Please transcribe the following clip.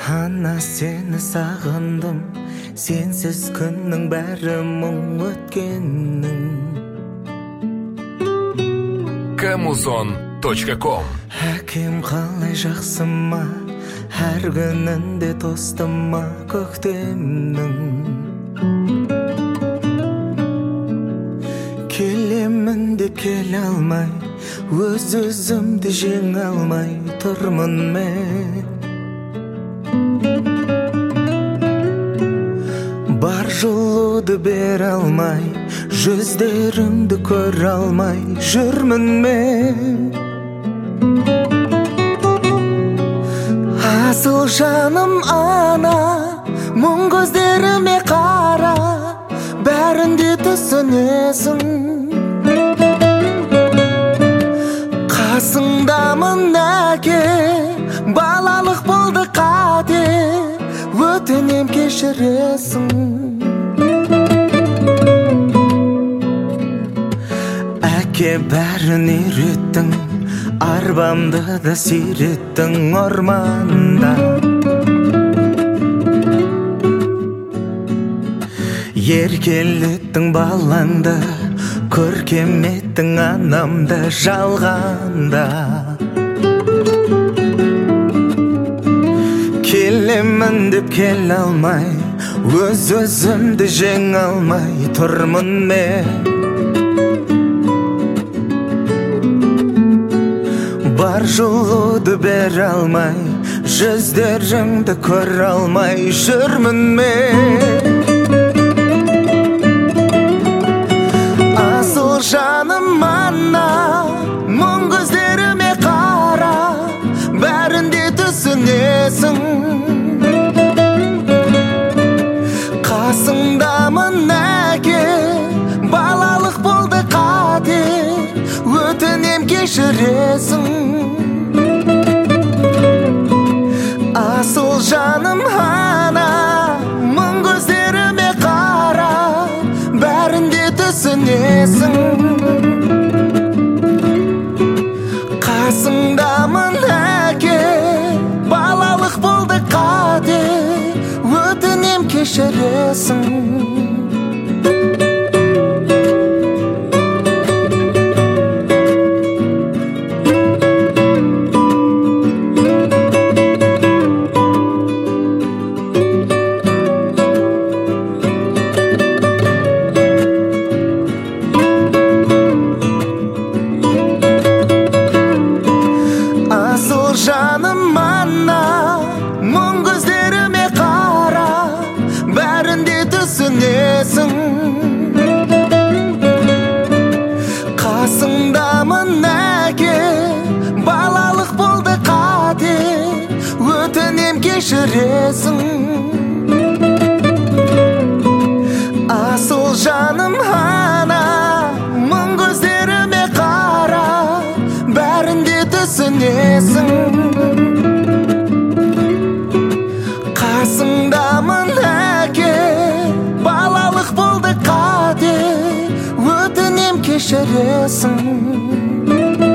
Ана сені сағындым, сенсіз күннің бәрі мұң өткеннің. Kamuzon.com Әкем қалай жақсыма, әр күнінде тостыма көктемнің. Келемін деп келе алмай, өз-өзімді жеңе алмай тұрмын мен. Бар жылуды бере алмай, жүздеріңді көре алмай жүрмін мен. Асыл жаным ана, мұң көздеріме қара, бәрінде түсінесің. Қасыңдамын әке, балалық болды қате, өтінем кешіресің. Әке бәрін үйреттің, арбамды да сүйреттің орманда. Еркелеттің балаңды, көркеметтің анамды жалғанда. Келемін деп келе алмай, өз-өзімді жеңе алмай тұрмын мен. Бар жылуды бере алмай, жүздеріңді көре алмай жүрмін мен. Асыл жаным ана, мұң көздеріме қара, бәрінде түсінесің. Қасыңдамын әке, балалық болды қате, өтінем кешіресің. Асыл жаным ана, мұң көздеріме қара, бәрінде түсінесің. Қасыңдамын әке, балалық болды қате, өтінем кешіресің. Жаным ана, мұң көздеріме қара, бәрінде түсінесің. Қасыңдамын әке, балалық болды қате, өтінем кешіресің. Асыл жаным ана, мұң көздеріме қара, бәрінде түсінесің. Қасыңдамын әке, балалық болды қате, өтінем кешіресің.